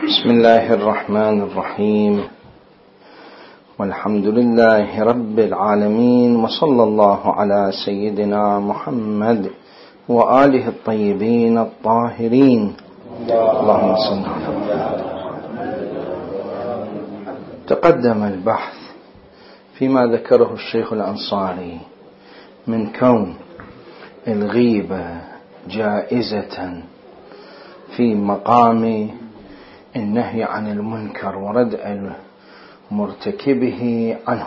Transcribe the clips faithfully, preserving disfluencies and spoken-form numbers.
بسم الله الرحمن الرحيم، والحمد لله رب العالمين، وصلى الله على سيدنا محمد وآله الطيبين الطاهرين. اللهم صل على محمد. تقدم البحث فيما ذكره الشيخ الأنصاري من كون الغيبة جائزة في مقام النهي عن المنكر وردع مرتكبه عنه.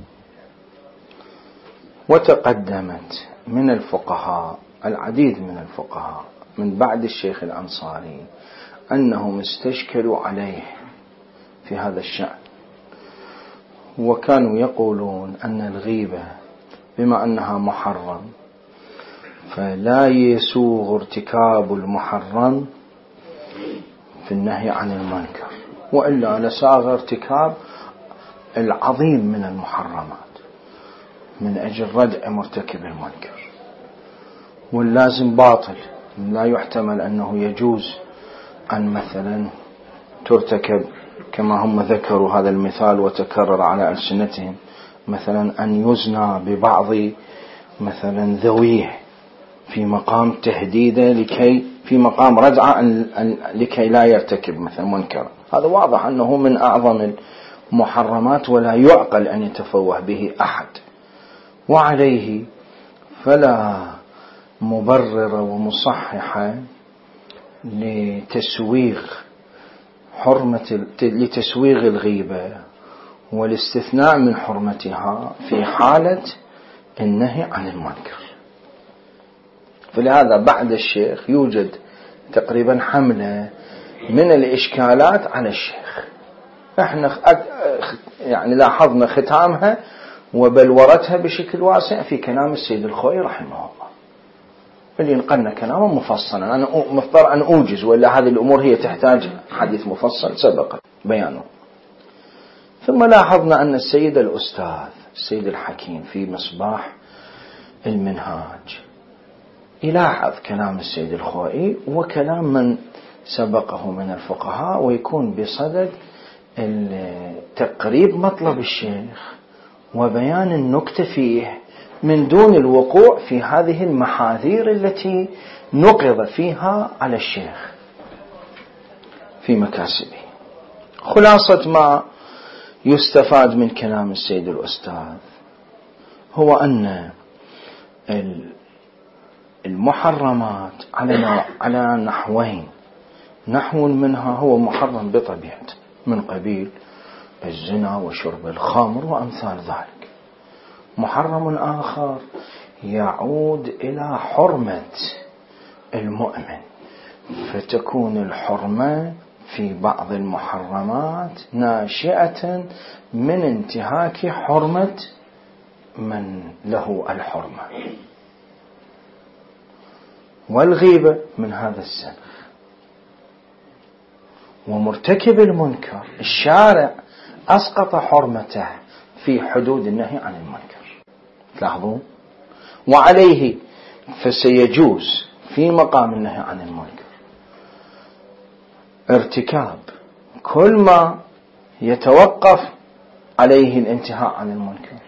وتقدمت من الفقهاء العديد من الفقهاء من بعد الشيخ الأنصاري أنهم استشكلوا عليه في هذا الشأن، وكانوا يقولون أن الغيبة بما أنها محرم فلا يسوغ ارتكاب المحرم في النهي عن المنكر، وإلا لساغ ارتكاب العظيم من المحرمات من أجل ردع مرتكب المنكر، واللازم باطل. لا يحتمل أنه يجوز أن مثلا ترتكب كما هم ذكروا هذا المثال وتكرر على ألسنتهم، مثلا أن يزنى ببعض مثلا ذويه في مقام تهديده لكي في مقام ردعة لكي لا يرتكب مثلا منكر. هذا واضح أنه من أعظم المحرمات ولا يعقل أن يتفوه به أحد، وعليه فلا مبرر ومصحح لتسويغ حرمة لتسويغ الغيبة والاستثناء من حرمتها في حالة النهي عن المنكر. فلهذا بعد الشيخ يوجد تقريبا حملة من الإشكالات على الشيخ، احنا يعني لاحظنا ختامها وبلورتها بشكل واسع في كلام السيد الخوئي رحمه الله، اللي نقلنا كلامه مفصلا. أنا مضطر أن أوجز، ولا هذه الأمور هي تحتاج حديث مفصل سبق بيانه. ثم لاحظنا أن السيد الأستاذ السيد الحكيم في مصباح المنهاج يلاحظ كلام السيد الخوئي وكلام من سبقه من الفقهاء، ويكون بصدد تقريب مطلب الشيخ وبيان النكتة فيه من دون الوقوع في هذه المحاذير التي نقض فيها على الشيخ في مكاسبه. خلاصة ما يستفاد من كلام السيد الأستاذ هو أن المحرمات على على نحوين. نحو منها هو محرم بطبيعته من قبيل الزنا وشرب الخمر وأمثال ذلك. محرم آخر يعود إلى حرمة المؤمن، فتكون الحرمة في بعض المحرمات ناشئة من انتهاك حرمة من له الحرمة. والغيبة من هذا السنة. ومرتكب المنكر الشارع أسقط حرمته في حدود النهي عن المنكر، تلاحظون؟ وعليه فسيجوز في مقام النهي عن المنكر ارتكاب كل ما يتوقف عليه الانتهاء عن المنكر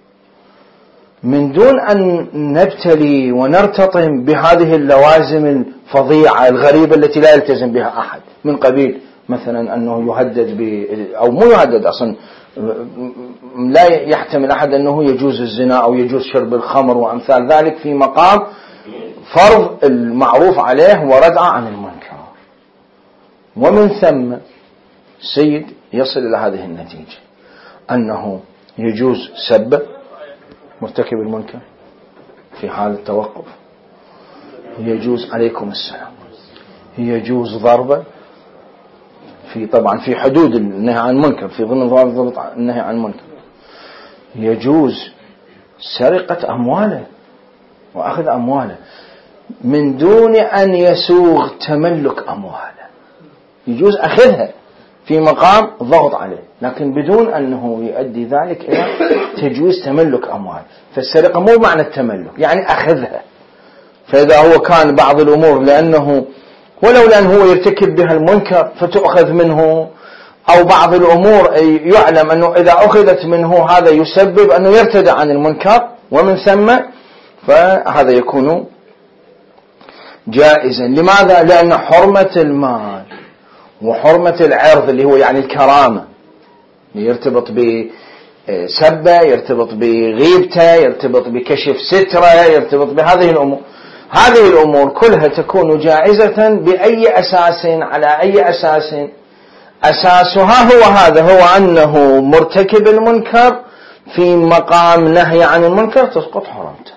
من دون أن نبتلي ونرتطم بهذه اللوازم الفظيعة الغريبة التي لا يلتزم بها أحد، من قبيل مثلا أنه يهدد ب أو مو يهدد أصلا، لا يحتمل أحد أنه يجوز الزنا أو يجوز شرب الخمر وأمثال ذلك في مقام فرض المعروف عليه وردع عن المنكر. ومن ثم سيد يصل إلى هذه النتيجة أنه يجوز سب مرتكب المنكر في حال التوقف، يجوز عليكم السلام، يجوز ضربه في طبعا في حدود النهي عن المنكر، في ضمن ضابط النهي عن المنكر، يجوز سرقة أمواله وأخذ أمواله من دون أن يسوغ تملك أمواله، يجوز أخذها في مقام ضغط عليه، لكن بدون أنه يؤدي ذلك إلى تجويز تملك أموال. فالسرقة مو معنى التملك، يعني أخذها. فإذا هو كان بعض الأمور لأنه ولو لأن هو يرتكب بها المنكر فتؤخذ منه، أو بعض الأمور يعلم أنه إذا أخذت منه هذا يسبب أنه يرتدع عن المنكر، ومن ثم فهذا يكون جائزا. لماذا؟ لأن حرمة المال وحرمة العرض اللي هو يعني الكرامة يرتبط بسبة، يرتبط بغيبته، يرتبط بكشف سترة، يرتبط بهذه الأمور. هذه الأمور كلها تكون جائزة بأي أساس؟ على أي أساس؟ أساسها هو هذا، هو أنه مرتكب المنكر في مقام نهي عن المنكر تسقط حرمته.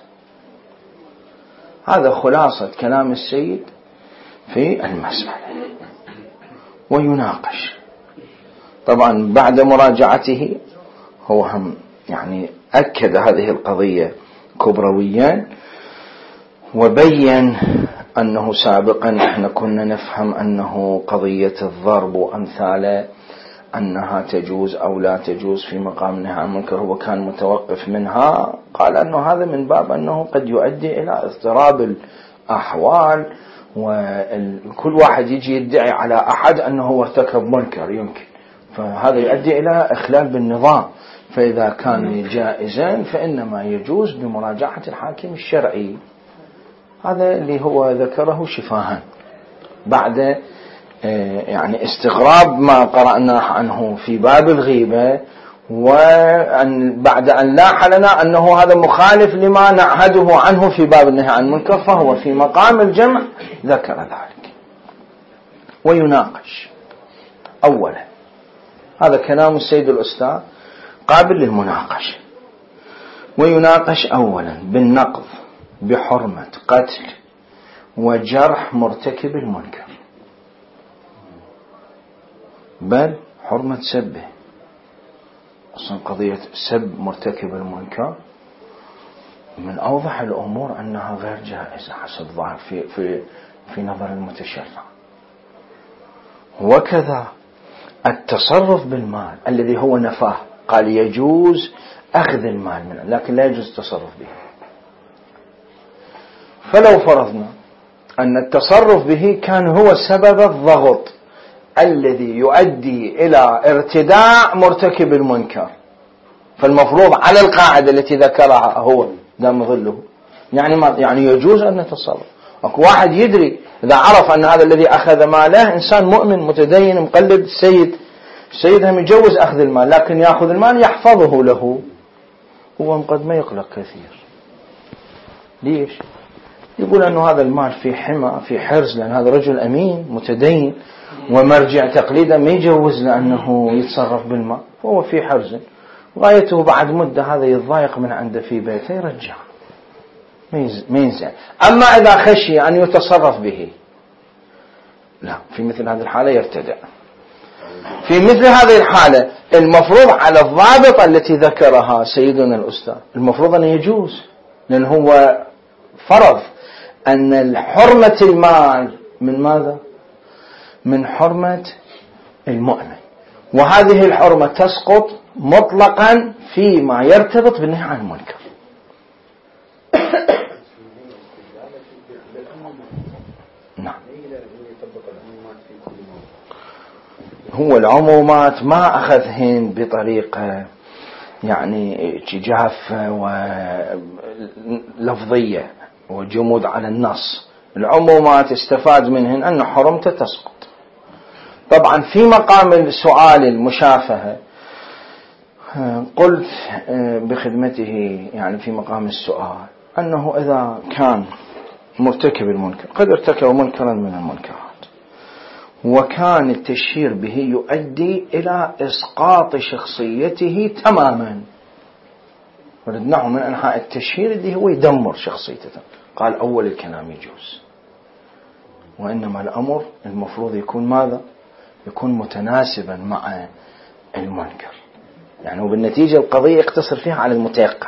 هذا خلاصة كلام السيد في المسألة، ويناقش طبعا بعد مراجعته. هو هم يعني أكد هذه القضية كبرويا، وبين أنه سابقا احنا كنا نفهم أنه قضية الضرب وأمثاله أنها تجوز أو لا تجوز في مقام نهي عن المنكر، هو كان متوقف منها. قال أنه هذا من باب أنه قد يؤدي إلى اضطراب الأحوال، وكل واحد يجي يدعي على أحد أنه ارتكب منكر يمكن، فهذا يؤدي إلى إخلال بالنظام. فإذا كان جائزا فإنما يجوز بمراجعة الحاكم الشرعي. هذا اللي هو ذكره شفاها بعد يعني استغراب ما قرأناه عنه في باب الغيبة، وبعد أن لاح لنا أنه هذا مخالف لما نعهده عنه في باب النهي عن المنكر، فهو في مقام الجمع ذكر ذلك. ويناقش أولا، هذا كلام السيد الأستاذ قابل للمناقشة. ويناقش أولا بالنقض بحرمة قتل وجرح مرتكب المنكر، بل حرمة سبه. أصلا قضية سب مرتكب المنكر من أوضح الأمور أنها غير جائزة حسب ظاهر في, في, في نظر المتشرع. وكذا التصرف بالمال الذي هو نفاه، قال يجوز أخذ المال منه لكن لا يجوز التصرف به. فلو فرضنا أن التصرف به كان هو سبب الضغط الذي يؤدي إلى ارتداع مرتكب المنكر، فالمفروض على القاعدة التي ذكرها هو دام ظله يعني ما يعني يجوز أن نتصرف. أكو واحد يدري إذا عرف أن هذا الذي أخذ ماله إنسان مؤمن متدين مقلد السيد، السيد هم يجوز أخذ المال لكن يأخذ المال يحفظه له، هو قد ما يقلق كثير. ليش؟ يقول أنه هذا المال في حمى في حرز، لأن هذا رجل أمين متدين ومرجع تقليدا ما يجوز لأنه يتصرف بالمال، فهو في حرز. غايته بعد مدة هذا يتضايق من عنده في بيته يرجع ما ينزع. أما إذا خشي أن يتصرف به لا، في مثل هذه الحالة يرتدع. في مثل هذه الحالة المفروض على الضابطة التي ذكرها سيدنا الأستاذ المفروض أن يجوز، لأن هو فرض أن حرمة المال من ماذا؟ من حرمة المؤمن، وهذه الحرمة تسقط مطلقا فيما يرتبط بالنهي عن المنكر. نعم، هو العمومات ما أخذهن بطريقة يعني جافة ولفظية وجمود على النص. العمومات استفاد منهن أن حرمته تسقط. طبعا في مقام السؤال المشافهة قلت بخدمته يعني في مقام السؤال أنه إذا كان مرتكب المنكر قد ارتكب منكرا من المنكرات وكان التشهير به يؤدي إلى إسقاط شخصيته تماما، وردناه من أنحاء التشهير اللي هو يدمر شخصيته، قال أول الكلام يجوز، وإنما الأمر المفروض يكون ماذا؟ يكون متناسبا مع المنكر، يعني وبالنتيجة القضية يقتصر فيها على المتيقن.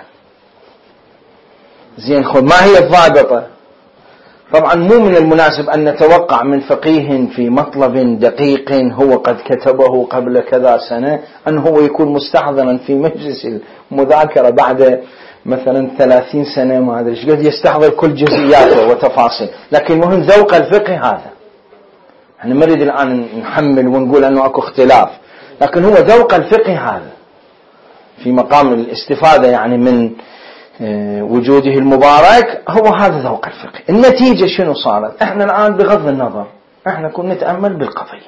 زين، خذ ما هي الضابطة؟ طبعا مو من المناسب أن نتوقع من فقيه في مطلب دقيق هو قد كتبه قبل كذا سنة أن هو يكون مستحضرا في مجلس المذاكرة بعد مثلا ثلاثين سنة، ما أدري قد يستحضر كل جزئياته وتفاصيل، لكن مهم ذوق الفقه هذا. احنا نريد الآن نحمل ونقول أنه أكو اختلاف، لكن هو ذوق الفقه هذا في مقام الاستفادة يعني من وجوده المبارك، هو هذا ذوق الفقه. النتيجة شنو صارت؟ احنا الآن بغض النظر احنا كنا نتأمل بالقضية،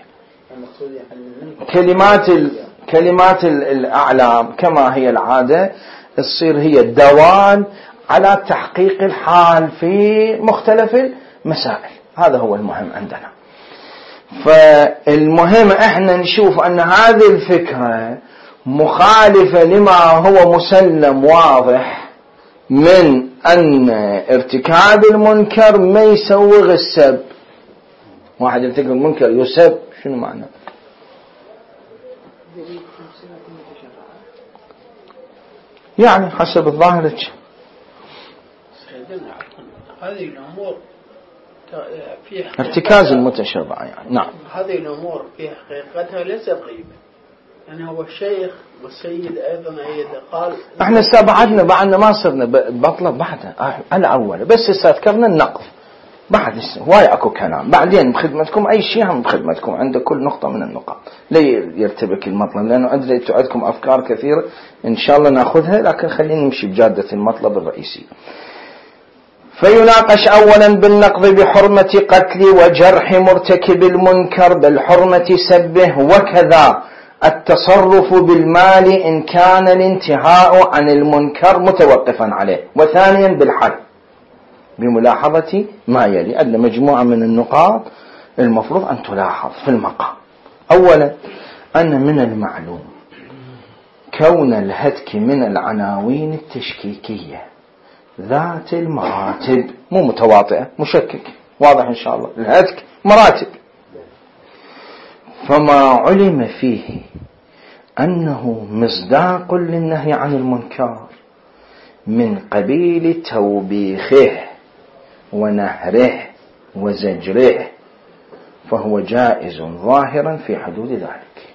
كلمات ال... كلمات الأعلام كما هي العادة تصير هي الدوال على تحقيق الحال في مختلف المسائل. هذا هو المهم عندنا. فالمهم احنا نشوف ان هذه الفكرة مخالفة لما هو مسلم واضح من ان ارتكاب المنكر ما يسوغ السب. واحد يرتكب المنكر يسب، شنو معنى؟ يعني حسب الظاهر هذه الأمور في ارتكاز المتشرع يعني. نعم، هذه الأمور في حقيقتها ليس غيبة، يعني هو الشيخ والسيد أيضا أيضا قال احنا استبعدنا بعدنا ما صرنا بطلب بعد على أول، بس استذكرنا النقض بعد هواي اكو كلام بعدين بخدمتكم. اي شيء هم بخدمتكم عند كل نقطة من النقاط، لا يرتبك المطلب، لانه ادري عندكم افكار كثيرة ان شاء الله ناخذها، لكن خلينا نمشي بجادة المطلب الرئيسي. فيناقش اولا بالنقض بحرمة قتل وجرح مرتكب المنكر، بل حرمة سبه، وكذا التصرف بالمال ان كان الانتهاء عن المنكر متوقفا عليه. وثانيا بالحد بملاحظة ما يلي. عندنا مجموعة من النقاط المفروض أن تلاحظ في المقام. أولا أن من المعلوم كون الهتك من العناوين التشكيكية ذات المراتب، مو متواطئة مشكك، واضح إن شاء الله. الهتك مراتب، فما علم فيه أنه مصداق للنهي عن المنكر من قبيل توبيخه ونهره وزجره فهو جائز ظاهرا في حدود ذلك،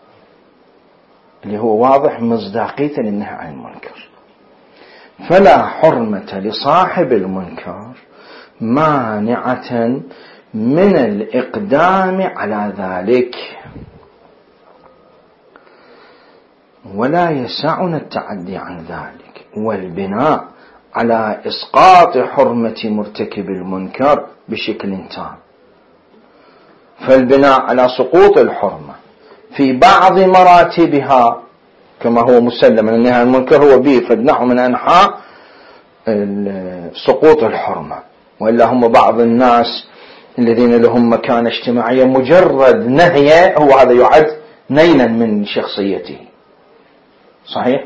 اللي هو واضح مصداقية للنهي عن المنكر. فلا حرمة لصاحب المنكر مانعة من الإقدام على ذلك، ولا يسعنا التعدي عن ذلك والبناء على إسقاط حرمة مرتكب المنكر بشكل تام. فالبناء على سقوط الحرمة في بعض مراتبها كما هو مسلم أن النهي عن المنكر هو به فدنحه من أنحاء سقوط الحرمة، وإلا هم بعض الناس الذين لهم مكانة اجتماعية مجرد نهي هو هذا يعد نيلا من شخصيته، صحيح؟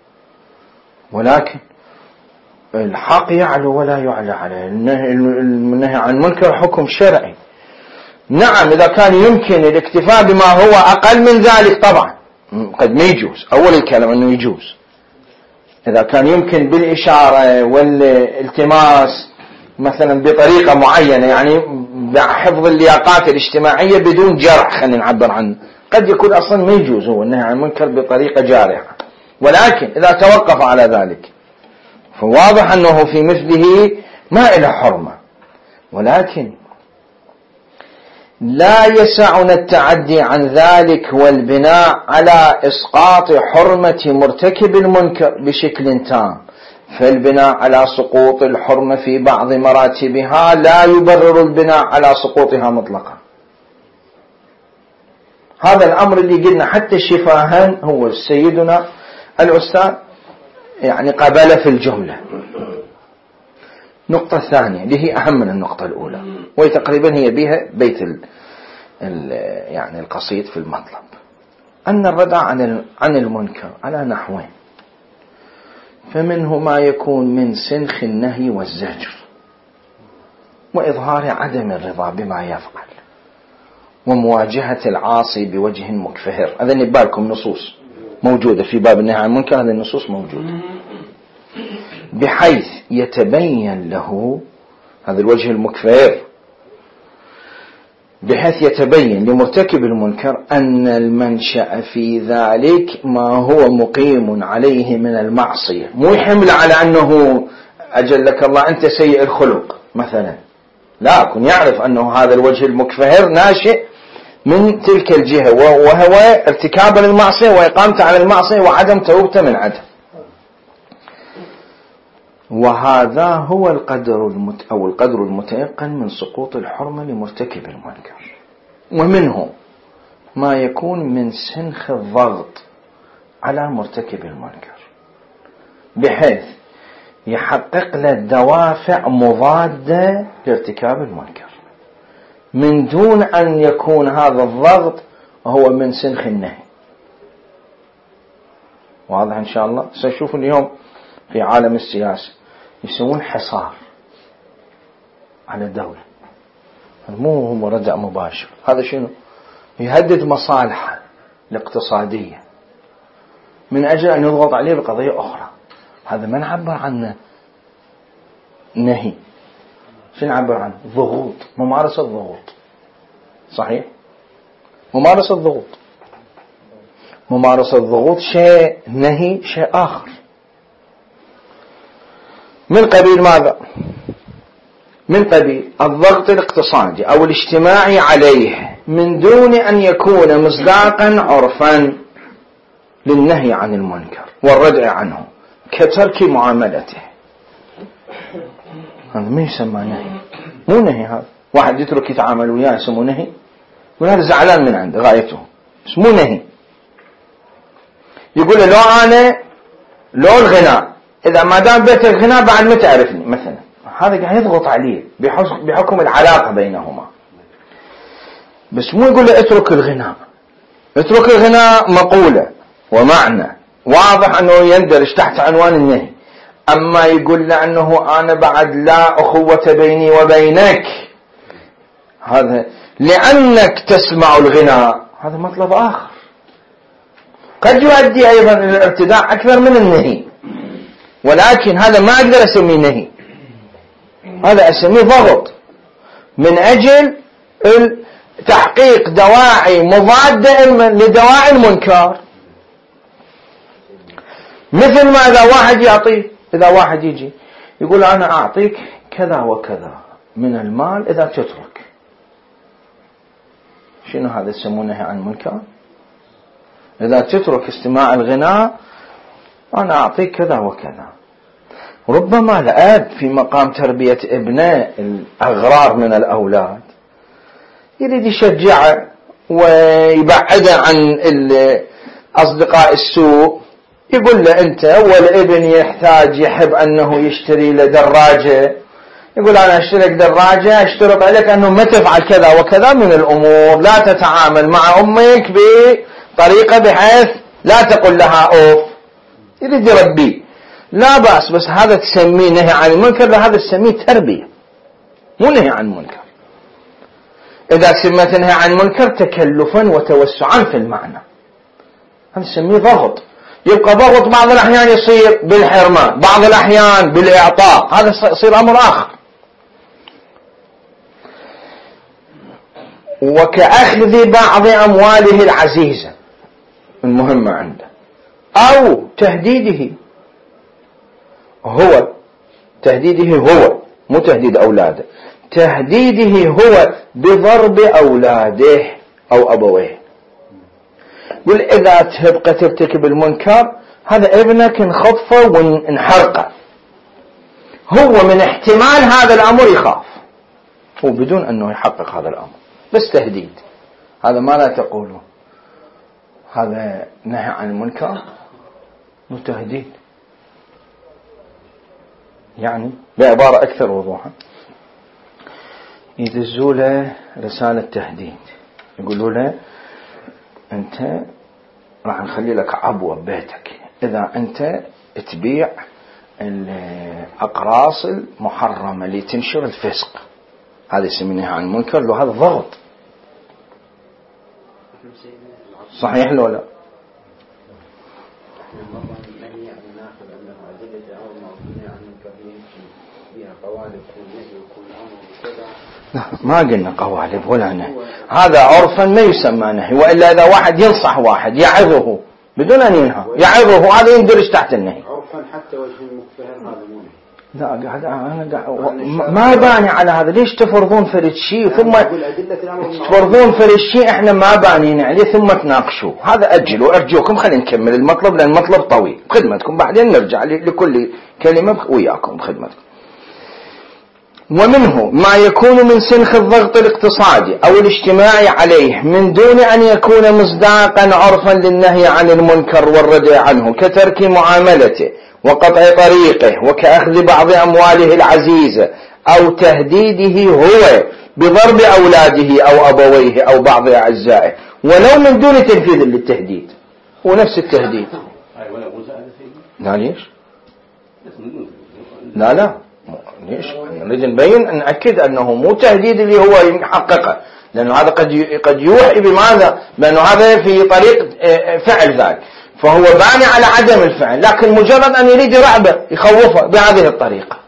ولكن الحق يعلو ولا يعلى عليه. النهي عن المنكر حكم شرعي. نعم إذا كان يمكن الاكتفاء بما هو أقل من ذلك طبعا قد ما يجوز. أول الكلام أنه يجوز إذا كان يمكن بالإشارة والالتماس مثلا بطريقة معينة، يعني بحفظ اللياقات الاجتماعية بدون جرح، خلينا نعبر عنه. قد يكون أصلا ما يجوز هو النهي عن المنكر بطريقة جارحة، ولكن إذا توقف على ذلك فواضح أنه في مثله ما إلى حرمة. ولكن لا يسعنا التعدي عن ذلك والبناء على إسقاط حرمة مرتكب المنكر بشكل تام، فالبناء على سقوط الحرمة في بعض مراتبها لا يبرر البناء على سقوطها مطلقا. هذا الأمر اللي قلنا حتى شفاها هو سيدنا الأستاذ يعني قبل في الجملة. نقطة ثانية اللي هي أهم من النقطة الأولى، وهي تقريبا هي بها بيت ال ال يعني القصيد في المطلب، أن الردع عن عن المنكر على نحوين. فمنه ما يكون من سنخ النهي والزجر وإظهار عدم الرضا بما يفعل ومواجهة العاصي بوجه مكفهر. هذا نبالكم نصوص موجودة في باب النهي عن المنكر، هذه النصوص موجودة بحيث يتبين له هذا الوجه المكفر، بحيث يتبين لمرتكب المنكر أن المنشأ في ذلك ما هو مقيم عليه من المعصية، مو يحمل على أنه أجلك الله أنت سيء الخلق مثلا، لا، يكون يعرف أنه هذا الوجه المكفهر ناشئ من تلك الجهة، وهو ارتكاب للمعصية وإقامته على المعصية وعدم توبته من عدم. وهذا هو القدر المت... أو القدر المتيقن من سقوط الحرمة لمرتكب المنكر. ومنه ما يكون من سنخ الضغط على مرتكب المنكر بحيث يحقق له دوافع مضادة لارتكاب المنكر من دون أن يكون هذا الضغط هو من سنخ النهي. واضح إن شاء الله؟ سنشوف اليوم في عالم السياسة يسوون حصار على الدولة، مو هو ردع مباشر، هذا شنو؟ يهدد مصالحه الاقتصادية من أجل أن يضغط عليه بقضية أخرى. هذا ما نعبر عنه نهي، شو نعبر عنه؟ ضغوط، ممارسة ضغوط. صحيح؟ ممارسة ضغوط، ممارسة ضغوط شيء، نهي شيء آخر. من قبيل ماذا؟ من قبيل الضغط الاقتصادي أو الاجتماعي عليه من دون أن يكون مصداقا عرفا للنهي عن المنكر والردع عنه، كترك معاملته. هذا ما يسمى نهي، مو نهي. هذا واحد يترك يتعامل وياه يسمونه نهي، وهذا زعلان من عنده غايته، بس مو نهي. يقول له لو أنا لو الغناء، إذا ما دام بيت الغناء بعد ما تعرفني مثلا، هذا قاعد يضغط عليه بحكم العلاقة بينهما. بس مو يقول له اترك الغناء. اترك الغناء مقولة ومعنى واضح أنه يندرج تحت عنوان النهي. أما يقول له أنه أنا بعد لا أخوة بيني وبينك، هذا لأنك تسمع الغناء، هذا مطلب آخر قد يؤدي أيضا إلى الارتداع أكثر من النهي، ولكن هذا ما أقدر أسميه نهي، هذا أسميه ضغط من أجل تحقيق دواعي مضادة لدواعي المنكر. مثل ما إذا واحد يعطيه، إذا واحد يجي يقول أنا أعطيك كذا وكذا من المال إذا تترك، شنو هذا؟ يسمونه عن منكر. إذا تترك استماع الغناء أنا أعطيك كذا وكذا. ربما الأب في مقام تربية ابنه الأغرار من الأولاد يريد يشجعه ويبعده عن أصدقاء السوء، يقول له أنت والابن يحتاج يحب أنه يشتري له دراجة، يقول أنا أشترك دراجة، أشترط عليك أنه ما تفعل كذا وكذا من الأمور، لا تتعامل مع أمك بطريقة بحيث لا تقول لها أوف. يريد يربيه، لا بأس، بس هذا تسميه نهي عن المنكر؟ لا، هذا تسميه تربية، مو نهي عن المنكر. إذا سميت نهي عن المنكر تكلفا وتوسعا في المعنى، هذا تسميه ضغط. يبقى ضغط بعض الأحيان يصير بالحرمان، بعض الأحيان بالإعطاء، هذا يصير أمر آخر. وكأخذ بعض أمواله العزيزة المهمة عنده، أو تهديده هو، تهديده هو مو تهديد أولاده، تهديده هو بضرب أولاده أو أبويه. يقول إذا تبقى ترتكب المنكر هذا ابنك انخطفه وانحرقه، هو من احتمال هذا الأمر يخاف، هو بدون أنه يحقق هذا الأمر، بس تهديد. هذا ما لا تقوله هذا نهي عن المنكر، مو تهديد. يعني بعبارة أكثر وضوحا، يدزوا له رسالة تهديد، يقولوا له أنت راح نخلي لك عبوة ببيتك إذا أنت تبيع الأقراص المحرمة اللي تنشر الفسق، هذا يسمينها عن المنكر. لو هذا ضغط، صحيح لو لا؟ ما قلنا قوالب ولا نهي، هذا عرفا ما يسمى نهي، وإلا إذا واحد ينصح واحد يعظه بدون أن ينهى، يعظه، هذا يندرج تحت النهي. عرفا حتى وجه المكفهر هذا مو نهي. لا قاعد أنا قاعد ما باني على هذا. ليش تفرضون فرد شيء ثم تفرضون فرد شيء إحنا ما بانين عليه ثم تناقشوا؟ هذا أجلوا أرجوكم خلينا نكمل المطلب لأن المطلب طويل. خدمتكم بعدين نرجع لكل كلمة وياكم خدمتكم. ومنه ما يكون من سنخ الضغط الاقتصادي أو الاجتماعي عليه من دون أن يكون مصداقا عرفا للنهي عن المنكر والردع عنه، كترك معاملته وقطع طريقه وكأخذ بعض أمواله العزيزة أو تهديده هو بضرب أولاده أو أبويه أو بعض أعزائه ولو من دون تنفيذ للتهديد. هو نفس التهديد. لا ليش؟ لا لا ليش؟ نريد نبين نأكد أنه مو تهديد اللي هو يحققه، لأنه هذا قد قد يوحي بماذا؟ لأنه هذا في طريق فعل ذلك، فهو باني على عدم الفعل، لكن مجرد أن يريد رعبه يخوفه بهذه الطريقة.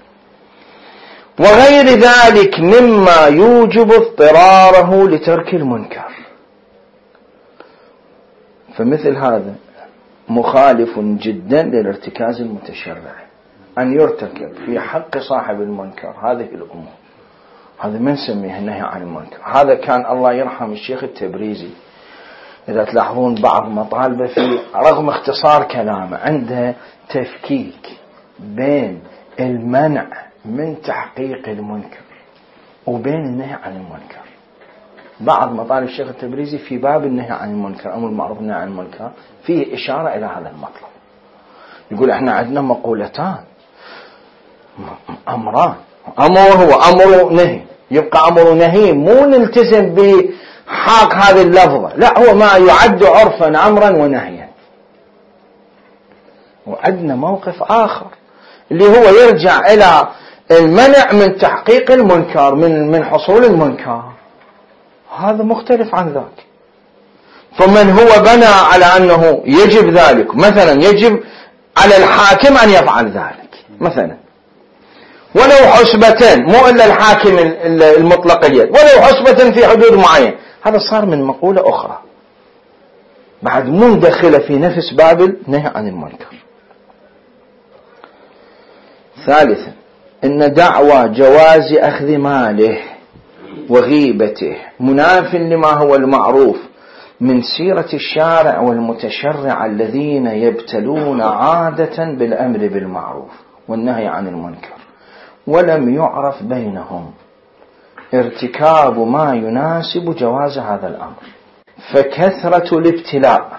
وغير ذلك مما يوجب اضطراره لترك المنكر. فمثل هذا مخالف جدا للارتكاز المتشرع أن يرتكب في حق صاحب المنكر هذه الأمور. هذا ما نسميه النهي عن المنكر. هذا كان الله يرحم الشيخ التبريزي، إذا تلاحظون بعض مطالبه في رغم اختصار كلامه عنده تفكيك بين المنع من تحقيق المنكر وبين النهي عن المنكر. بعض مطالب الشيخ التبريزي في باب النهي عن المنكر أمر المعروف والنهي عن المنكر فيه إشارة إلى هذا المطلب. يقول احنا عندنا مقولتان أمران، أمر هو أمر نهي، يبقى أمر نهي مو نلتزم بحق هذه اللفظة، لا هو ما يعد عرفا أمرا ونهيا. وعندنا موقف آخر اللي هو يرجع إلى المنع من تحقيق المنكر من من حصول المنكر، هذا مختلف عن ذاك. فمن هو بنى على أنه يجب ذلك، مثلا يجب على الحاكم أن يفعل ذلك مثلا ولو حسبة، مو إلا الحاكم المطلق اليد، ولو حسبة في حدود معين، هذا صار من مقولة أخرى بعد مندخلة في نفس باب النهي عن المنكر. ثالثا إن دعوى جواز أخذ ماله وغيبته مناف لما هو المعروف من سيرة الشارع والمتشرع الذين يبتلون عادة بالأمر بالمعروف والنهي عن المنكر ولم يعرف بينهم ارتكاب ما يناسب جواز هذا الأمر. فكثرة الابتلاء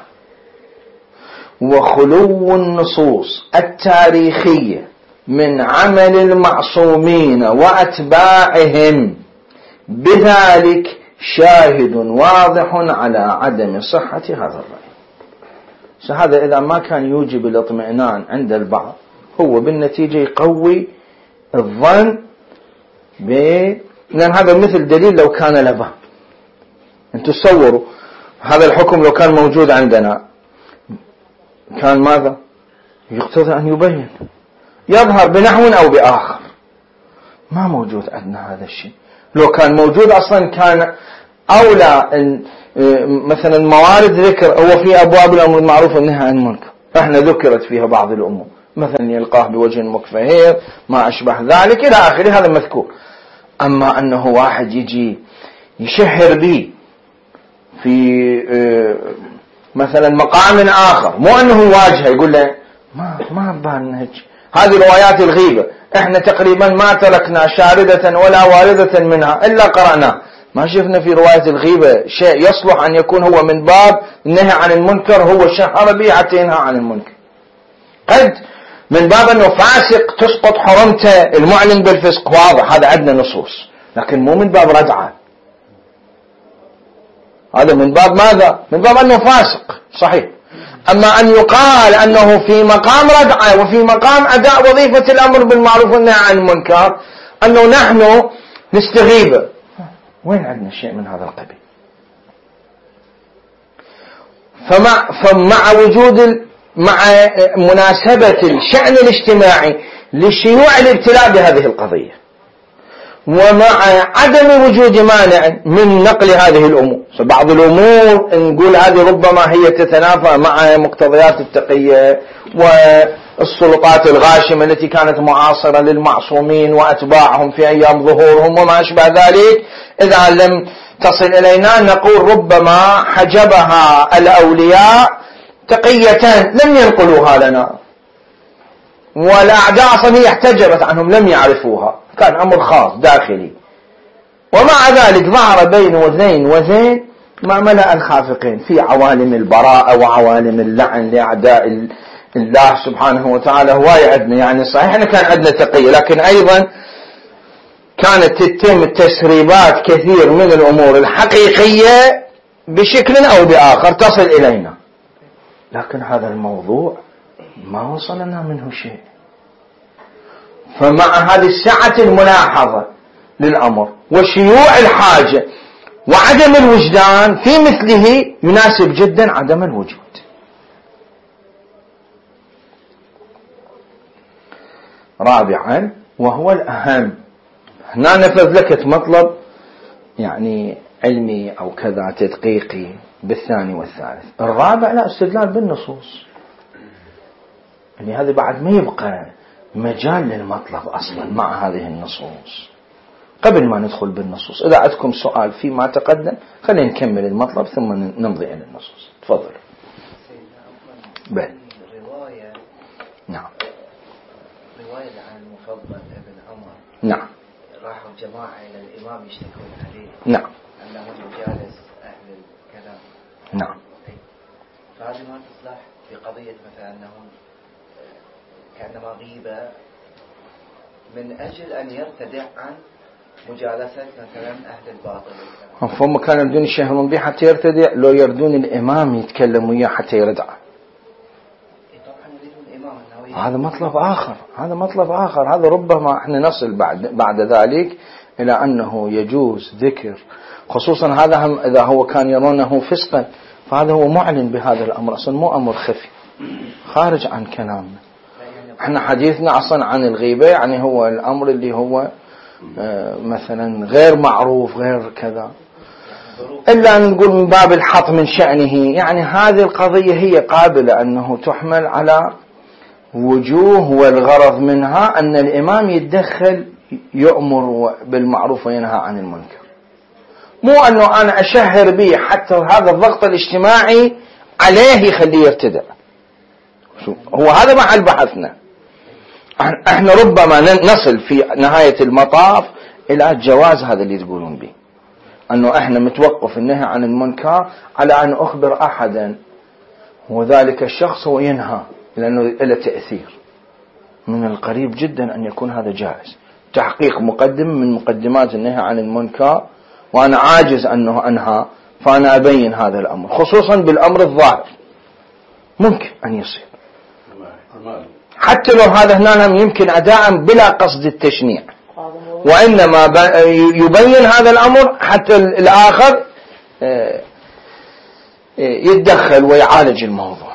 وخلو النصوص التاريخية من عمل المعصومين وأتباعهم بذلك شاهد واضح على عدم صحة هذا الرأي. فهذا إذا ما كان يوجب الاطمئنان عند البعض هو بالنتيجة يقوي الظن ب... لأن هذا مثل دليل لو كان لبا. أنتم تصوروا هذا الحكم لو كان موجود عندنا كان ماذا؟ يقتضي أن يبين يظهر بنحو أو بآخر. ما موجود عندنا هذا الشيء. لو كان موجود أصلا كان أولى مثلا موارد ذكر هو في أبواب الأمر بالمعروف والنهي عن المنكر احنا ذكرت فيها بعض الأمور مثلا يلقاه بوجه مكفهير ما أشبه ذلك إلى آخره، هذا مذكور. أما أنه واحد يجي يشهر به في مثلا مقام آخر مو أنه واجهه يقول له ما ما بانهج. هذه روايات الغيبة احنا تقريبا ما تركنا شاردة ولا واردة منها إلا قرأنا، ما شفنا في رواية الغيبة شيء يصلح أن يكون هو من باب النهي عن المنكر هو شهر به حتى ينهى عن المنكر. قد من باب أنه فاسق تسقط حرمته المعلن بالفسق واضح هذا عندنا نصوص، لكن مو من باب ردعه. هذا من باب ماذا؟ من باب أنه فاسق صحيح. أما أن يقال أنه في مقام ردعه وفي مقام أداء وظيفة الأمر بالمعروف والنهي عن المنكر أنه نحن نستغيبه، وين عندنا شيء من هذا القبيل؟ فمع, فمع وجود مع مناسبة الشأن الاجتماعي لشيوع الابتلاء بهذه القضية ومع عدم وجود مانع من نقل هذه الأمور. بعض الأمور نقول هذه ربما هي تتنافى مع مقتضيات التقية والسلطات الغاشمة التي كانت معاصرة للمعصومين وأتباعهم في أيام ظهورهم وما أشبه ذلك. إذا لم تصل إلينا نقول ربما حجبها الأولياء تقية لم ينقلوها لنا، والأعداء أصلا هي احتجبت عنهم لم يعرفوها، كان أمر خاص داخلي. ومع ذلك ظهر بين وذين وذين ما ملأ الخافقين في عوالم البراءة وعوالم اللعن لأعداء الله سبحانه وتعالى. هواي عندنا يعني صحيح احنا كان عندنا تقية، لكن أيضا كانت تتم تسريبات كثير من الأمور الحقيقية بشكل أو بآخر تصل إلينا، لكن هذا الموضوع ما وصلنا منه شيء. فمع هذه السعة الملاحظة للأمر وشيوع الحاجة وعدم الوجدان في مثله يناسب جدا عدم الوجود. رابعا وهو الأهم، هنا نفذ لك مطلب يعني علمي أو كذا تدقيقي بالثاني والثالث. الرابع لا، استدلال بالنصوص، يعني هذا بعد ما يبقى مجال للمطلب أصلا مع هذه النصوص. قبل ما ندخل بالنصوص إذا عندكم سؤال فيما تقدم خلينا نكمل المطلب ثم نمضي إلى النصوص. تفضل. بل رواية نعم رواية عن المفضل ابن عمر نعم راحوا جماعة إلى الإمام يشتكون عليه نعم أنه يجالس أهل الكلام. نعم. فهذه ما تصلح في قضية مثلا أنهم كأنما غيبة من أجل أن يرتدع عن مجالسة مثلا أهل الباطل. هم كانوا يردون يشهرون به حتى يرتدع، لو يردون الإمام يتكلم وياه حتى يردع. هذا مطلب آخر، هذا مطلب آخر. هذا ربما احنا نصل بعد بعد ذلك إلى أنه يجوز ذكر، خصوصا هذا هم إذا هو كان يرونه فسقا، فهذا هو معلن بهذا الأمر أصلا، مو أمر خفي خارج عن كلامنا. احنا حديثنا أصلا عن الغيبة يعني هو الأمر اللي هو مثلا غير معروف غير كذا، إلا أن نقول من باب الحط من شأنه. يعني هذه القضية هي قابلة أنه تحمل على وجوه، والغرض منها أن الإمام يتدخل يؤمر بالمعروف وينهى عن المنكر، مو أنه أنا أشهر به حتى هذا الضغط الاجتماعي عليه يخليه يرتدع. هو هذا محل بحثنا. احنا ربما نصل في نهاية المطاف إلى جواز هذا اللي تقولون به، أنه احنا متوقف النهي عن المنكر على أن أخبر أحدا وذلك الشخص هو ينهى، لأنه له تأثير. من القريب جدا أن يكون هذا جائز، تحقيق مقدم من مقدمات النهي عن المنكر، وأنا عاجز أنه أنهى فأنا أبين هذا الأمر، خصوصا بالأمر الظاهر ممكن أن يصير، حتى لو هذا هنا يمكن أداء بلا قصد التشنيع، وإنما يبين هذا الأمر حتى الآخر يتدخل ويعالج الموضوع.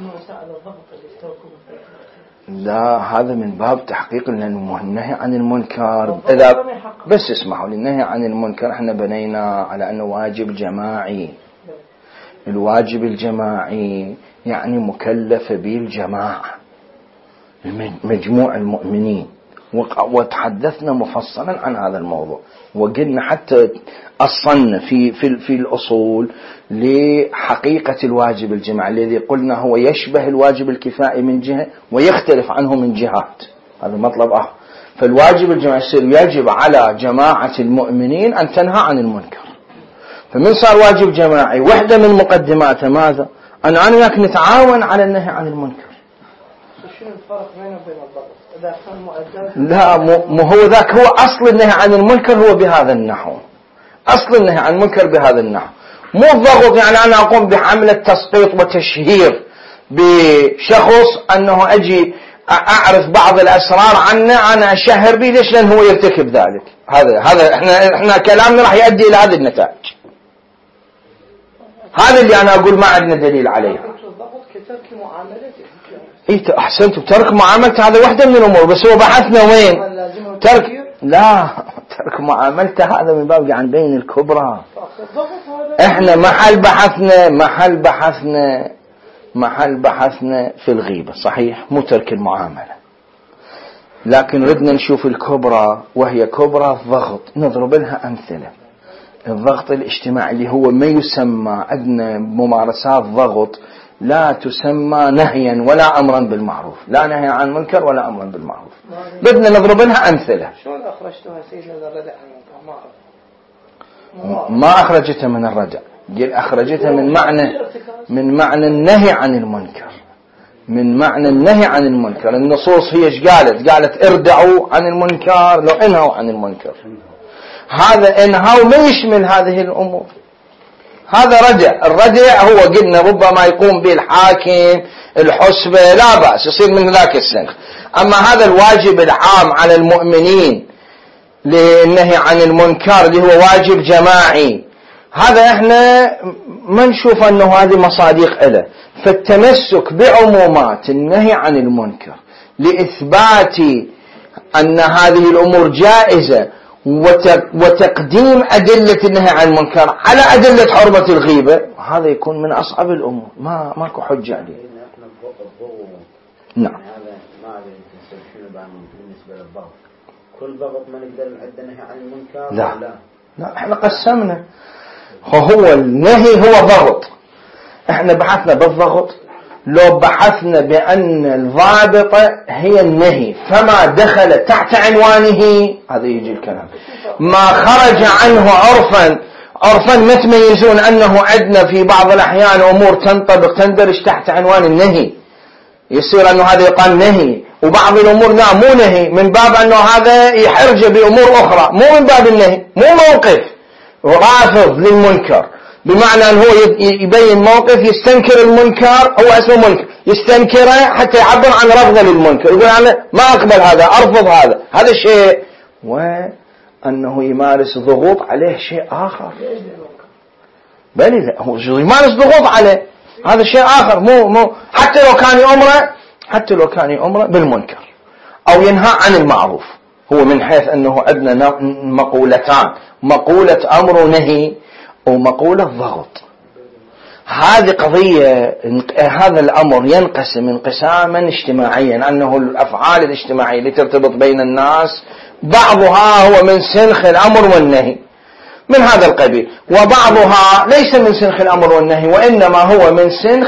لا، هذا من باب تحقيق النهي عن المنكر. إذا بس اسمحوا لي، النهي عن المنكر احنا بنينا على أنه واجب جماعي. الواجب الجماعي يعني مكلف به الجماعة، مجموع المؤمنين، وتحدثنا مفصلا عن هذا الموضوع، وقلنا حتى أصلنا في في في الأصول لحقيقة الواجب الجماعي الذي قلنا هو يشبه الواجب الكفائي من جهة ويختلف عنه من جهات. هذا مطلب آخر. فالواجب الجماعي يصير يجب على جماعة المؤمنين أن تنهى عن المنكر. فمن صار واجب جماعي وحدة من مقدماته ماذا؟ أن أنا وياك نتعاون على النهي عن المنكر. شنو الفرق بينه وبين الضبط؟ إذا كان مؤدب لا، مو هو ذاك، هو أصل النهي عن المنكر هو بهذا النحو. أصل النهي عن المنكر بهذا النحو، مو الضغط. يعني أنا أقوم بحملة تسقيط وتشهير بشخص أنه أجي أعرف بعض الأسرار عنه أنا أشهر به. ليش؟ لأن هو يرتكب ذلك. هذا هذا إحنا إحنا كلامنا راح يؤدي إلى هذه النتائج. هذا اللي أنا أقول ما عندنا دليل عليه. إيه أحسنت، ترك معاملة هذا واحدة من الأمور، بس هو بحثنا وين ترك. لا، ترك معاملته هذا من باب عن بين الكبرى. احنا محل بحثنا محل بحثنا محل بحثنا في الغيبة صحيح، مو ترك المعاملة، لكن ردنا نشوف الكبرى، وهي كبرى الضغط. نضرب لها أمثلة. الضغط الاجتماعي اللي هو ما يسمى عندنا ممارسات ضغط لا تسمى نهيا ولا أمرا بالمعروف، لا نهي عن منكر ولا أمرا بالمعروف. بدنا نضرب لها أمثلة. شلون أخرجتها سيدنا الردع؟ ما أخرجتها من الردع، قل أخرجتها من معنى من معنى النهي عن المنكر، من معنى النهي عن المنكر. النصوص هي ايش قالت؟ قالت ارجعوا عن المنكر، لو انهوا عن المنكر. هذا انهوا ما يشمل هذه الأمور، هذا رجع. الرجع هو قلنا ربما يقوم به الحاكم الحسبة، لا بأس يصير من ذاك السنخ. أما هذا الواجب العام على المؤمنين للنهي عن المنكر اللي هو واجب جماعي، هذا احنا ما نشوف أنه هذه مصادق له. فالتمسك بعمومات النهي عن المنكر لإثبات أن هذه الأمور جائزة وتقديم أدلة النهي عن المنكر على أدلة حرمة الغيبة، هذا يكون من أصعب الأمور، ما ماكو حجة عليه. نعم. هذا ما أدري شنو بالنسبة للضغط. كل ضغط ما نقدر نعد نهي عن المنكر؟ لا لا, لا احنا قسمنا. هو النهي هو ضغط. احنا بحثنا بالضغط. لو بحثنا بأن الضابطة هي النهي فما دخل تحت عنوانه، هذا يجي الكلام. ما خرج عنه عرفا عرفا ما تميزون أنه عندنا في بعض الأحيان أمور تنطبق تندرج تحت عنوان النهي، يصير أنه هذا يقال نهي، وبعض الأمور لا مو نهي، من باب أنه هذا يحرج بأمور أخرى، مو من باب النهي، مو موقف رافض للمنكر، بمعنى أنه هو يبين موقف يستنكر المنكر، هو اسمه منكر يستنكره حتى يعبر عن رفضه للمنكر، يقول أنا ما أقبل هذا، أرفض هذا، هذا شيء. وأنه يمارس ضغوط عليه شيء آخر، بل لا هو يمارس ضغوط عليه هذا شيء آخر، مو مو حتى لو كان يأمره حتى لو كان يأمره بالمنكر أو ينهى عن المعروف. هو من حيث أنه عندنا مقولتان، مقولة أمر ونهي ومقولة ضغط. هذه قضية، هذا الأمر ينقسم انقساما اجتماعيا، أنه الأفعال الاجتماعية اللي ترتبط بين الناس بعضها هو من سنخ الأمر والنهي من هذا القبيل، وبعضها ليس من سنخ الأمر والنهي وإنما هو من سنخ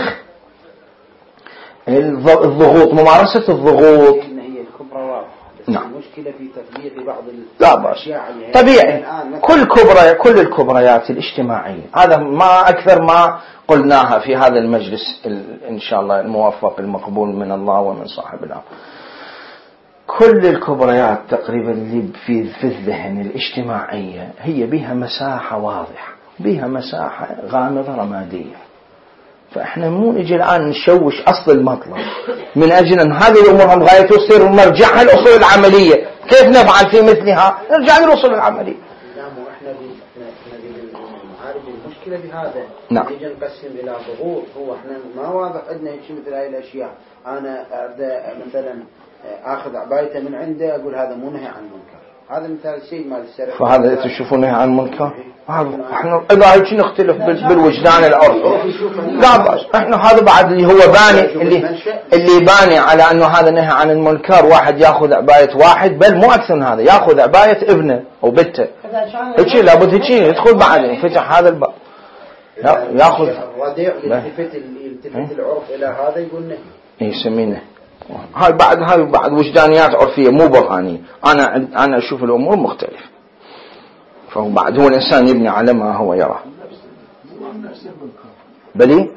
الضغوط، ممارسة الضغوط. نعم. المشكلة في تطبيق بعض لا باش طبيعي. كل كبرى كل الكبريات الاجتماعية، هذا ما أكثر ما قلناها في هذا المجلس إن شاء الله الموفق المقبول من الله ومن صاحب الأمر. كل الكبريات تقريبا اللي في في الذهن الاجتماعية هي بها مساحة واضحة، بها مساحة غامضة رمادية. فإحنا مو نجي الآن نشوش أصل المطلب من أجل أن هذه الأمور هم غاية تصير مرجعها الأصول العملية. كيف نفعل في مثلها؟ نرجع للأصول العملية. نعم. وإحنا نعالج المشكلة بهذا. نعم. نجي نقسم إلى ضغوط. هو إحنا ما واضح عندنا شيء مثل هاي الأشياء. أنا مثلا أخذ عبايته من عنده أقول هذا مو نهي عن المنكر، هذا مثال شيء مال السرقة. فهذا تشوفونه عن منكر. هذا احنا اذا هيك نختلف بالوجدان العرفي. لا باس. احنا هذا بعد اللي هو باني اللي اللي باني على انه هذا نهي عن المنكر. واحد ياخذ عباية واحد، بل مو اكثر من هذا، ياخذ عباية ابنه او بنته، هيك لابد هيك يدخل بعد فتح هذا الباب ياخذ الرضيع يلتفت يلتفت العرف الى هذا يقول نهي، يسمينه. هاي بعد هاي بعد وجدانيات عرفية مو برهانية. أنا أنا أشوف الأمور مختلفة. فهو بعد هو الإنسان يبني على ما هو يرى. بلي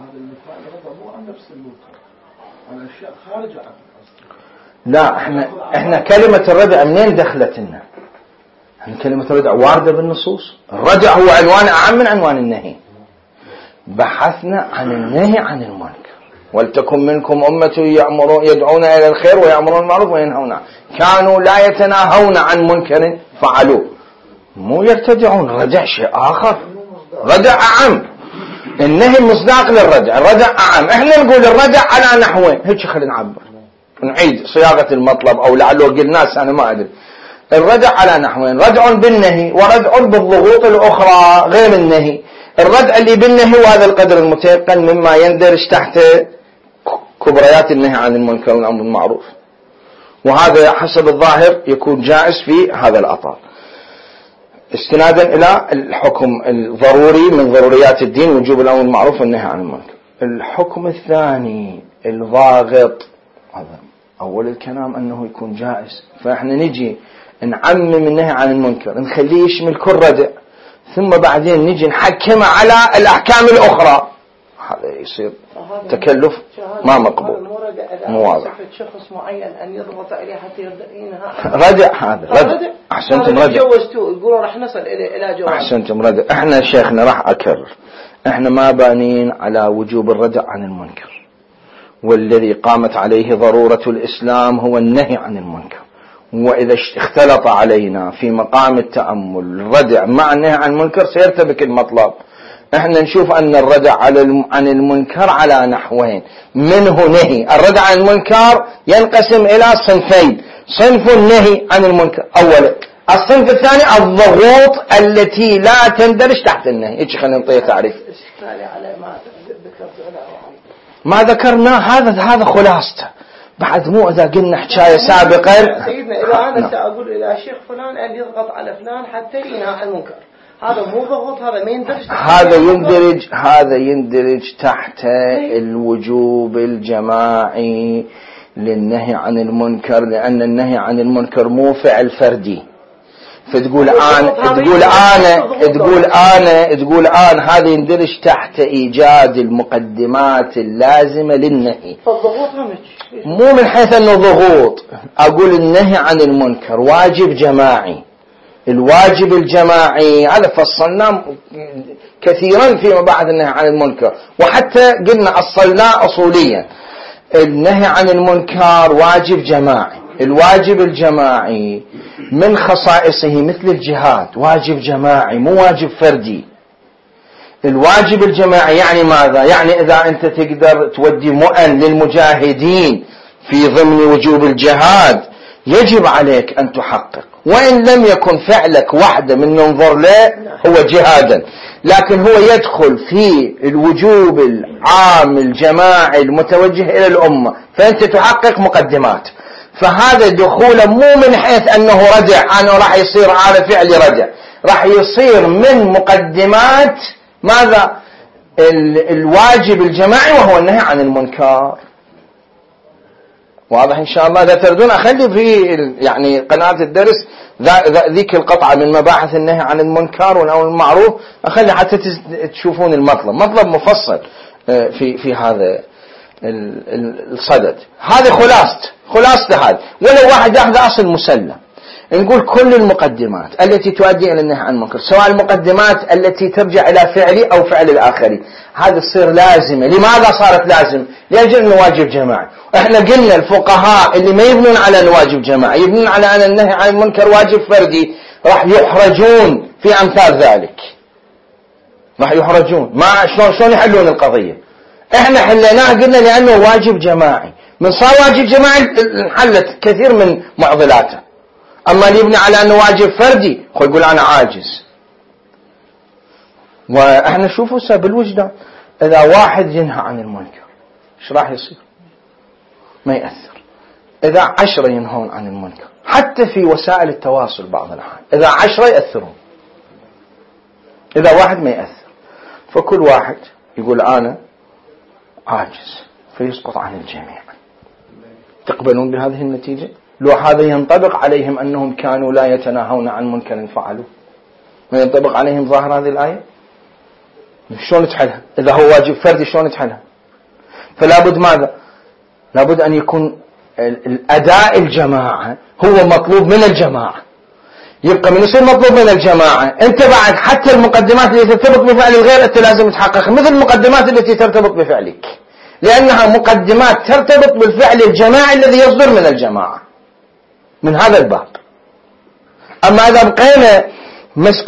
لا احنا احنا كلمة الردع منين دخلت لنا؟ احنا كلمة الردع واردة بالنصوص. الردع هو عنوان أعم من عنوان النهي. بحثنا عن النهي عن المنكر. ولتكن منكم أمة يأمرون يدعون إلى الخير ويأمرون بالمعروف وينهون، كانوا لا يتناهون عن منكر فعلوه. مو يرتدعون. الردع شيء آخر، ردع أعم. النهي مصداق للردع، الردع أعم. احنا نقول الردع على نحوين، هيك خلينا نعبر نعيد صياغة المطلب أو لعله قلنا أنا ما أدري. الردع على نحوين: ردع بالنهي وردع بالضغوط الأخرى غير النهي. الردع اللي بالنهي وهذا القدر المتيقن مما يندرج تحت كبريات النهي عن المنكر والأمر بالمعروف، وهذا حسب الظاهر يكون جائز في هذا الأطار استنادا إلى الحكم الضروري من ضروريات الدين وجوب الأمر بالمعروف والنهي عن المنكر. الحكم الثاني الضاغط، هذا أول الكلام أنه يكون جائز، فإحنا نجي نعمم النهي عن المنكر نخليه يشمل كل ردع، ثم بعدين نجي نحكمه على الأحكام الأخرى، هذا يصير تكلف ما مقبول مو واضح. شخص معين أن يضغط عليه حتى ينهى ردع، هذا ردع. أحسنتم ردع، يقولون راح نصل إلى جواب. أحسنتم ردع. إحنا شيخنا راح أكرر، إحنا ما بانين على وجوب الردع عن المنكر، والذي قامت عليه ضرورة الإسلام هو النهي عن المنكر. وإذا اختلط علينا في مقام التأمل الردع مع النهي عن المنكر سيرتبك المطلب. احنا نشوف أن الردع عن المنكر على نحوين: منه نهي. الردع عن المنكر ينقسم إلى صنفين: صنف النهي عن المنكر أولا، الصنف الثاني الضغوط التي لا تندرج تحت النهي. ايش خلينا نعطيه تعريف ما ذكرنا، هذا هذا خلاصته. بعد مو إذا قلنا حكاية سابقا سيدنا إذا أنا سأقول إلى شيخ فلان أن يضغط على فلان حتى ينهى عن المنكر، هذا مو ضغط، هذا ما يندرج هذا يندرج هذا يندرج تحت الوجوب الجماعي للنهي عن المنكر، لأن النهي عن المنكر مو فعل فردي. فتقول أنا تقول أنا تقول أنا تقول أنا هذا يندرج تحت إيجاد المقدمات اللازمة للنهي. مو من حيث أنه ضغوط، أقول النهي عن المنكر واجب جماعي. الواجب الجماعي هذا فصلناه كثيرا في مباحث النهي عن المنكر، وحتى قلنا أصلناه أصوليا. النهي عن المنكر واجب جماعي. الواجب الجماعي من خصائصه مثل الجهاد واجب جماعي مو واجب فردي. الواجب الجماعي يعني ماذا؟ يعني إذا أنت تقدر تودي مؤن للمجاهدين في ضمن وجوب الجهاد يجب عليك أن تحقق، وإن لم يكن فعلك واحدة من ننظر له هو جهادا، لكن هو يدخل في الوجوب العام الجماعي المتوجه إلى الأمة، فأنت تحقق مقدمات. فهذا دخوله مو من حيث أنه ردع، أنه راح يصير على فعل ردع، راح يصير من مقدمات ماذا؟ الواجب الجماعي وهو النهي عن المنكر. واضح إن شاء الله؟ إذا تردون أخلي في يعني قناة الدرس ذيك القطعة من مباحث النهي عن المنكر والأمر بالمعروف، أخلي حتى تشوفون المطلب، مطلب مفصل في في هذا الصدد. هذه خلاصة خلاصة هذا. ولو واحد يأخذ أصل مسلم، نقول كل المقدمات التي تؤدي إلى النهي عن المنكر، سواء المقدمات التي ترجع إلى فعلي أو فعل الآخرين، هذا تصير لازمة. لماذا صارت لازم؟ لأجل أنه واجب جماعي. احنا قلنا الفقهاء اللي ما يبنون على الواجب جماعي، يبنون على أن النهي عن المنكر واجب فردي، راح يحرجون في أمثال ذلك، راح يحرجون. ما شلون شلون يحلون القضية؟ احنا حليناها قلنا لأنه واجب جماعي. من صار واجب جماعي انحلت كثير من معضلاته. أما اللي يبني على أنه واجب فردي خو يقول أنا عاجز. وإحنا شوفوا سبب الوجدان، إذا واحد ينهى عن المنكر إيش راح يصير؟ ما يأثر. إذا عشرة ينهون عن المنكر، حتى في وسائل التواصل بعض الأحيان إذا عشرة يأثرون، إذا واحد ما يأثر. فكل واحد يقول أنا عاجز فيسقط عن الجميع. تقبلون بهذه النتيجة؟ لو هذا ينطبق عليهم أنهم كانوا لا يتناهون عن منكر فعلوا، ما ينطبق عليهم ظاهر هذه الآية؟ شلون تحلها؟ إذا هو واجب فردي شلون تحلها؟ فلا بد ماذا؟ لابد أن يكون الأداء الجماعة هو مطلوب من الجماعة. يبقى من يصير مطلوب من الجماعة، أنت بعد حتى المقدمات التي ترتبط بفعل الغير أنت لازم تحقق مثل المقدمات التي ترتبط بفعلك، لأنها مقدمات ترتبط بالفعل الجماعي الذي يصدر من الجماعة من هذا الباب. أما إذا بقينا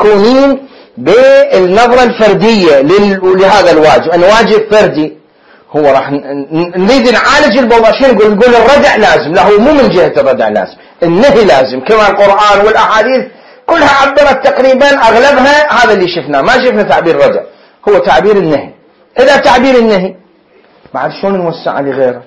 مسكونين بالنظرة الفردية لهذا الواجب، أن واجب فردي هو راح نريد نعالج الموضوع. شنو نقول؟ نقول الردع لازم، لا هو مو من جهة الردع لازم، النهي لازم، كما القرآن والأحاديث كلها عبرت تقريبا أغلبها هذا اللي شفناه، ما شفنا تعبير الردع، هو تعبير النهي. إذا تعبير النهي بعد شلون نوسع على غيره؟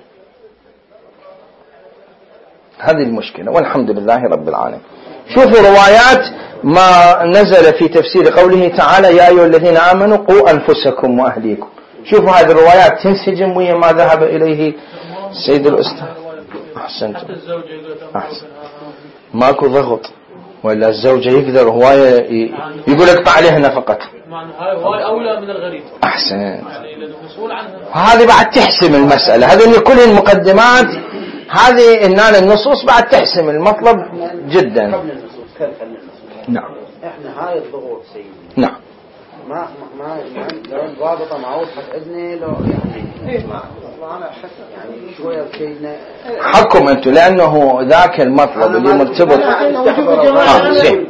هذه المشكلة، والحمد لله رب العالمين. شوفوا روايات ما نزل في تفسير قوله تعالى يا أيها الذين آمنوا قوا أنفسكم وأهليكم. شوفوا هذه الروايات تنسجم ويا ما ذهب إليه سيد الأستاذ. أحسنت. أحسن. ماكو ضغط ولا الزوجة يقدر هواية يقول اقطع عليها نفقة. هاي أولى من الغريب. أحسن. يعني المسؤول عنها. هذه بعد تحسم المسألة، هذه كل المقدمات هذه إن النصوص بعد تحسم المطلب جدا. قبل النصوص خلف النصوص. نعم. إحنا هاي الضغوط سيدنا. نعم. ما ما ما لو ضابطة مع وضحت عندنا لو يعني إيه ما ما أنا أحس يعني شوية سيدنا. حكم أنتم لأنه ذاك المطلب اللي مرتبط. آه زين.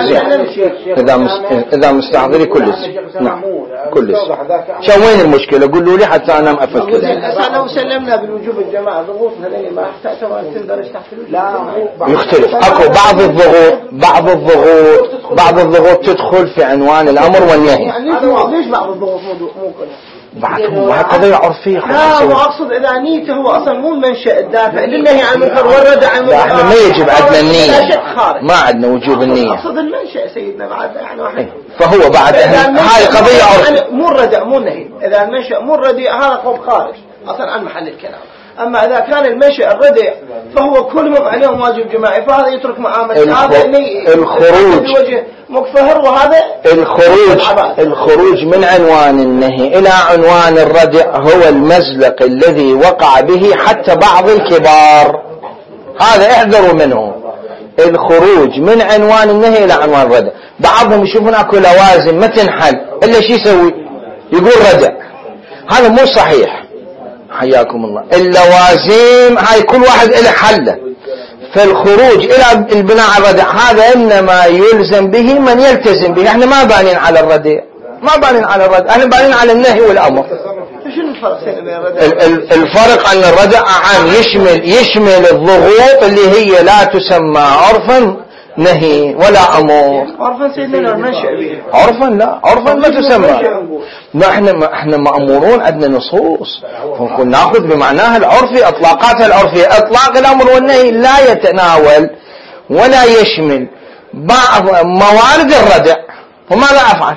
إذا إذا مستحضري كل شيء. نعم. كل شيء. شو وين المشكلة؟ قولوا لي حتى أنا ما أفكر. الآن لو سلمنا بالوجوب الجماعة ضغوط هذين ما احتاجوا أن تندرج تحت الوجوب. لا يختلف. أكو بعض الضغوط بعض الضغوط بعض الضغوط تدخل في عنوان الأمر والنهي. يعني ليش بعض الضغوط مو مو كلها؟ بعد هو قضية عرفية. لا هو أقصد إذا نيته هو أصلا مو المنشأ الدافع للنهي عن المنكر والردع عن المنكر. لا احنا ما يجب عندنا النية، ما عندنا وجوب النية. أقصد المنشأ سيدنا بعد يعني واحد. فهو بعد هاي قضية عرفية. مو الردع مو النهي. إذا المنشأ مو الردع هذا قول خارج أصلا عن محل الكلام. أما إذا كان المنشأ الردع فهو كلهم عليهم واجب جماعي، فهذا يترك معاملة هذا الخروج مكفهر، وهذا الخروج الخروج من عنوان النهي إلى عنوان الردع هو المزلق الذي وقع به حتى بعض الكبار. هذا احذروا منه، الخروج من عنوان النهي إلى عنوان الردع. بعضهم يشوفون اكو لوازم ما تنحل إلا شي يسوي يقول ردع، هذا مو صحيح. حياكم الله. اللوازم هاي كل واحد له حله، فالخروج إلى البناء على الردع هذا إنما يلزم به من يلتزم به. احنا ما بانين على الردع، ما بانين على الردع، احنا بانين على النهي والأمر. شنو الفرق بين الردع؟ الفرق أن الردع عام يشمل يشمل الضغوط اللي هي لا تسمى عرفا نهي ولا أمور. عرفا سيدنا المنشأ به. عرفا لا، عرفا ما تسمى. ما احنا ما احنا مأمورون عندنا نصوص، فنكون ناخذ بمعناها العرفي، اطلاقاتها العرفية. اطلاق الامر والنهي لا يتناول ولا يشمل بعض موارد الردع، وماذا افعل؟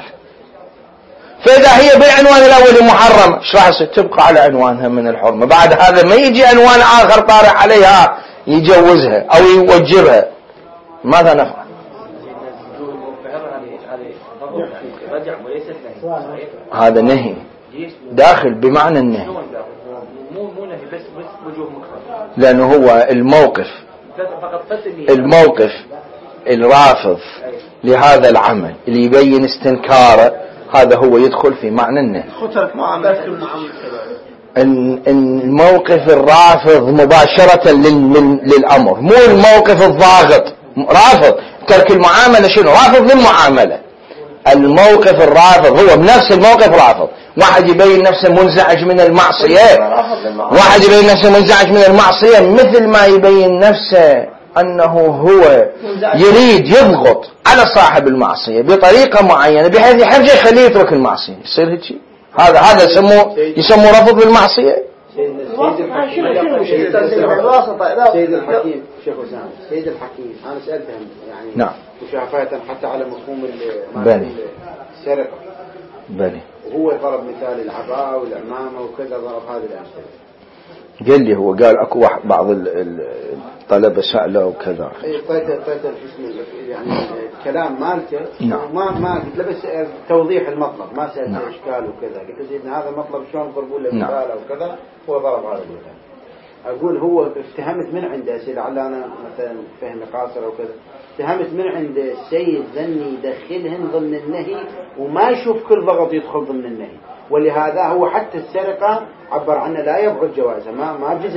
فاذا هي بالعنوان الاول محرم ايش راح يصير؟ تبقى على عنوانها من الحرمة، بعد هذا ما يجي عنوان اخر طارح عليها يجوزها او يوجبها، ماذا نفعل؟ هذا نهي داخل بمعنى النهي، لأنه هو الموقف الموقف الرافض لهذا العمل اللي يبين استنكاره، هذا هو يدخل في معنى النهي. الموقف الرافض مباشرة للأمر، مو الموقف الضاغط. رافض ترك المعاملة، شنو رافض للمعاملة. الموقف الرافض هو بنفس الموقف رافض. واحد يبين نفسه منزعج من المعصية، واحد يبين نفسه منزعج من المعصية مثل ما يبين نفسه أنه هو يريد يضغط على صاحب المعصية بطريقة معينة بحيث يحرجه يخليه يترك المعصية. يصير هيك شيء، هذا هذا يسموه يسموه رفض للمعصية. سيد الحكيم شيخ وسام، سيد الحكيم أنا سألته يعني نعم مشافهة حتى على مفهوم السرقة، بني وهو ضرب مثال العباءة والعمامة وكذا، ضرب هذه الأمثلة. قال لي هو قال اكو واحد بعض الطلبة سأله وكذا، طيته طيته يعني الكلام مالته نعم. ما ما قلت له بس توضيح المطلب، ما سألت نعم. اشكال وكذا، قلت له سيدنا هذا مطلب شلون ضربوا له مثال او كذا، هو ضرب هذا المثال. اقول هو افتهمت من عنده سيد لعل انا مثلا فهم قاصر او كذا، اتهمت من عند السيد ذني يدخلهن ضمن النهي وما يشوف كل ضغط يدخل ضمن النهي، ولهذا هو حتى السرقة عبر عنه لا يبعد جوازها، ما ما جزم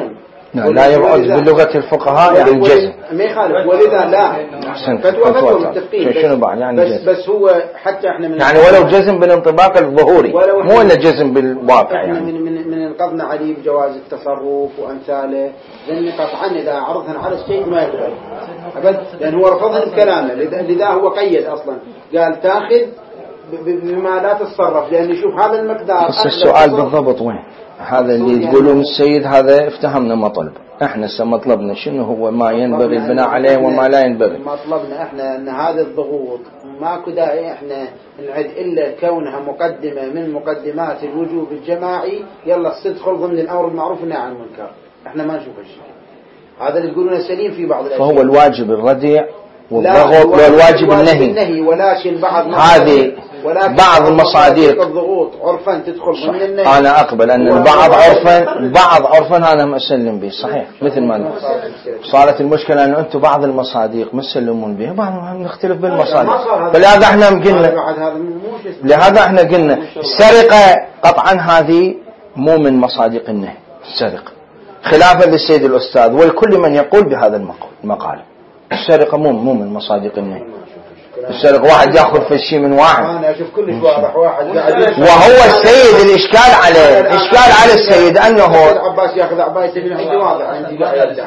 لا, لا يبعد بلغة الفقهاء يعني الجزم ما يخالف ولذا لا فتوى فتوى متفقين شنو بعد يعني بس جزم. بس هو حتى احنا من يعني ولو جزم بالانطباق الظهوري مو إلا جزم بالواقع احنا يعني. من من من انقذنا عليه بجواز التصرف وامثاله لان قطعا اذا عرضها على الشيء ما يقبل ابد لان هو رفضها بكلامه لذا هو قيد اصلا قال تاخذ بما لا تتصرف لان يشوف هذا المقدار. بس السؤال بالضبط وين هذا اللي تقولون السيد هذا افتهمنا مطلب احنا مطلبنا شنو هو ما ينبغي البناء عليه وما لا ينبغي. مطلبنا احنا ان هذه الضغوط ماكو داعي احنا نعد الا كونها مقدمه من مقدمات الوجوب الجماعي يلا تدخل ضمن الامر بالمعروف والنهي عن المنكر. احنا ما نشوف هالشيء هذا اللي تقولونه سليم في بعض الاشياء. فهو الواجب الرديع والضغط والواجب النهي, النهي ولكن بعض هذه بعض المصادق الضغوط عرفا تدخل ضمن النهي. انا اقبل ان البعض عرفا بعض عرفا انا مسلم به صحيح مثل ما صارت المشكله ان انتم بعض المصادق مسلمون به بعض نختلف بالمصادق فلهذا احنا قلنا لهذا احنا قلنا السرقه قطعا هذه مو من مصادق النهي السرقه خلافا للسيد الاستاذ والكل من يقول بهذا المقال السرقه مو مو من مصادق النهي. السرق واحد ياخذ في الشيء من واحد انا اشوف كلش واضح واحد وهو السيد الاشكال عليه الاشكال على السيد انه عباس ياخذ عبايته من عندي واضح عندي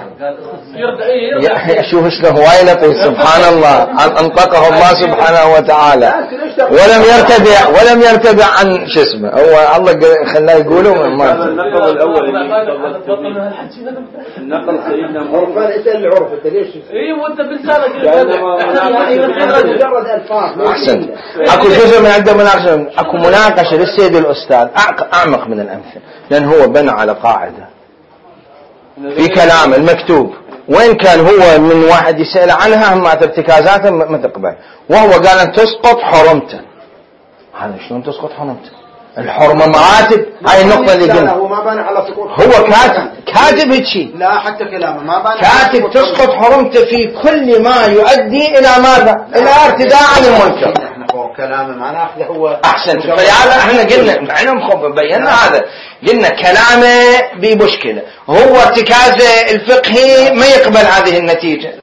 لا شوف شلون هواي لطيف سبحان الله انطقه الله سبحانه وتعالى ولم يرتدع ولم يرتدع عن شو اسمه هو الله خلاه يقوله النقل الاول النقل سيدنا عرفان انت اللي عرف انت ليش اي وانت بلسانك مجرد الفاظ احسن اكو جزء من عنده مناقشه اكو مناقشه للسيد الاستاذ اعمق من الامثله لان هو بنى على قاعده في كلام المكتوب وين كان هو من واحد يسأل عنها هم ارتكازاته ما تقبل وهو قال ان تسقط حرمته. هذا شلون تسقط حرمته الحرمه مراتب هاي النقطه اللي قلنا هو ما بان على سقوط هو كاتب كاتب هيك لا حتى كلامه ما بان كاتب تسقط حرمته في كل ما يؤدي الى ماذا الى ارتداء عن المنكر. احنا فوق كلامه ما ناخذه هو احسن فلهذا احنا قلنا احنا مخوف بينا هذا قلنا كلامه بمشكله هو ارتكازه الفقهي ما يقبل هذه النتيجه.